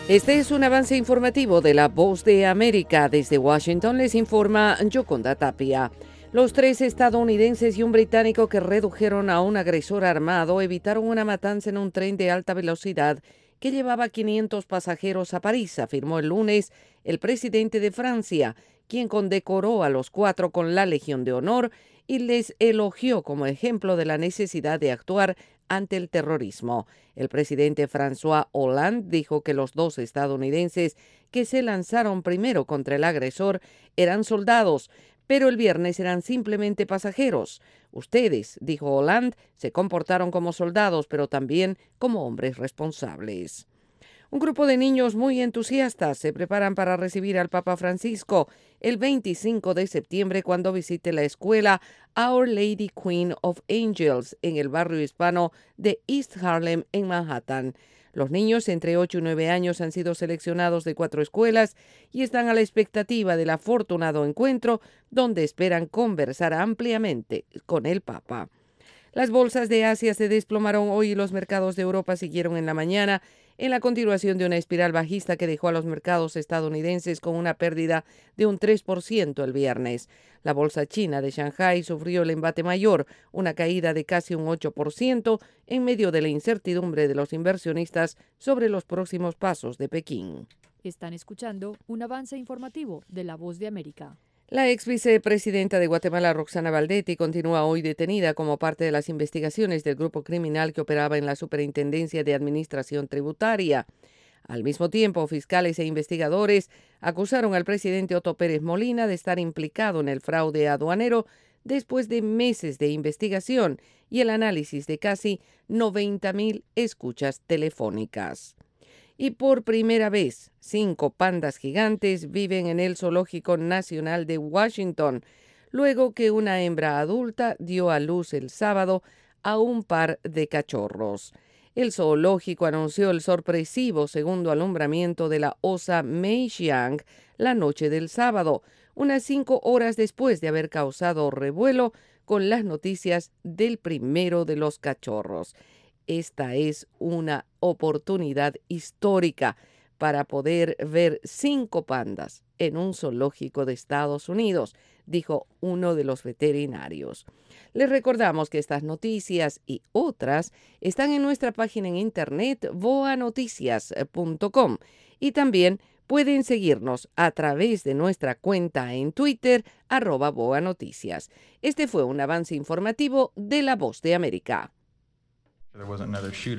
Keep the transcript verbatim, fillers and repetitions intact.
Este es un avance informativo de La Voz de América. Desde Washington les informa Yoconda Tapia. Los tres estadounidenses y un británico que redujeron a un agresor armado evitaron una matanza en un tren de alta velocidad que llevaba quinientos pasajeros a París, afirmó el lunes el presidente de Francia, quien condecoró a los cuatro con la Legión de Honor y les elogió como ejemplo de la necesidad de actuar ante el terrorismo. El presidente François Hollande dijo que los dos estadounidenses que se lanzaron primero contra el agresor eran soldados, pero el viernes eran simplemente pasajeros. Ustedes, dijo Hollande, se comportaron como soldados, pero también como hombres responsables. Un grupo de niños muy entusiastas se preparan para recibir al Papa Francisco el veinticinco de septiembre cuando visite la escuela Our Lady Queen of Angels en el barrio hispano de East Harlem en Manhattan. Los niños entre ocho y nueve años han sido seleccionados de cuatro escuelas y están a la expectativa del afortunado encuentro donde esperan conversar ampliamente con el Papa. Las bolsas de Asia se desplomaron hoy y los mercados de Europa siguieron en la mañana en la continuación de una espiral bajista que dejó a los mercados estadounidenses con una pérdida de un tres por ciento el viernes. La bolsa china de Shanghái sufrió el embate mayor, una caída de casi un ocho por ciento en medio de la incertidumbre de los inversionistas sobre los próximos pasos de Pekín. Están escuchando un avance informativo de La Voz de América. La ex vicepresidenta de Guatemala, Roxana Valdetti, continúa hoy detenida como parte de las investigaciones del grupo criminal que operaba en la Superintendencia de Administración Tributaria. Al mismo tiempo, fiscales e investigadores acusaron al presidente Otto Pérez Molina de estar implicado en el fraude aduanero después de meses de investigación y el análisis de casi noventa mil escuchas telefónicas. Y por primera vez, cinco pandas gigantes viven en el Zoológico Nacional de Washington, luego que una hembra adulta dio a luz el sábado a un par de cachorros. El zoológico anunció el sorpresivo segundo alumbramiento de la osa Mei Xiang la noche del sábado, unas cinco horas después de haber causado revuelo con las noticias del primero de los cachorros. Esta es una oportunidad histórica para poder ver cinco pandas en un zoológico de Estados Unidos, dijo uno de los veterinarios. Les recordamos que estas noticias y otras están en nuestra página en internet voa noticias punto com y también pueden seguirnos a través de nuestra cuenta en Twitter, arroba Voa Noticias. Este fue un avance informativo de La Voz de América. There wasn't another shooter.